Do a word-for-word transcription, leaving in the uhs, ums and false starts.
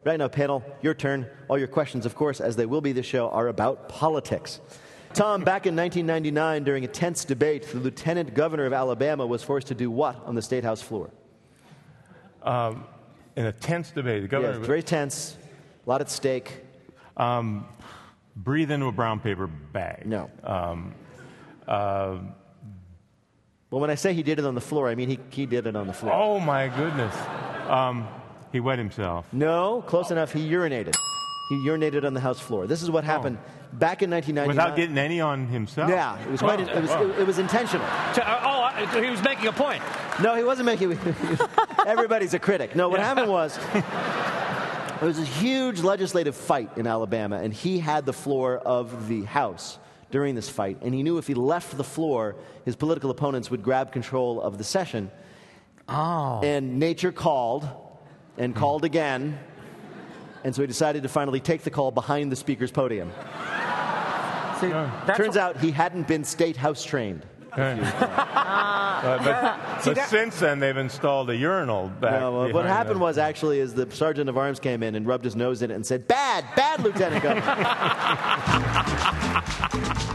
Right now, panel, your turn. All your questions, of course, as they will be this show, are about politics. Tom, back in nineteen ninety-nine, during a tense debate, the lieutenant governor of Alabama was forced to do what on the State House floor? Um, in a tense debate, the governor... Yeah, it's very tense, a lot at stake. Um, breathe into a brown paper bag. No. Um, uh, well, when I say he did it on the floor, I mean he, he did it on the floor. Oh, my goodness. Um, he wet himself. No, close enough. He urinated. He urinated on the House floor. This is what happened oh. back in nineteen ninety-nine. Without getting any on himself? Yeah, it was quite. It was, it, it was intentional. Oh, he was making a point. No, he wasn't making. Everybody's a critic. No, what yeah. happened was there was a huge legislative fight in Alabama, and he had the floor of the House during this fight, and he knew if he left the floor, his political opponents would grab control of the session. Oh. And nature called, and called again. And so he decided to finally take the call behind the speaker's podium. See, Turns out he hadn't been State House trained. uh, but See, but that... since then, they've installed a urinal back no, uh, What happened the... was actually is the sergeant of arms came in and rubbed his nose in it and said, "Bad, bad, Lieutenant Governor."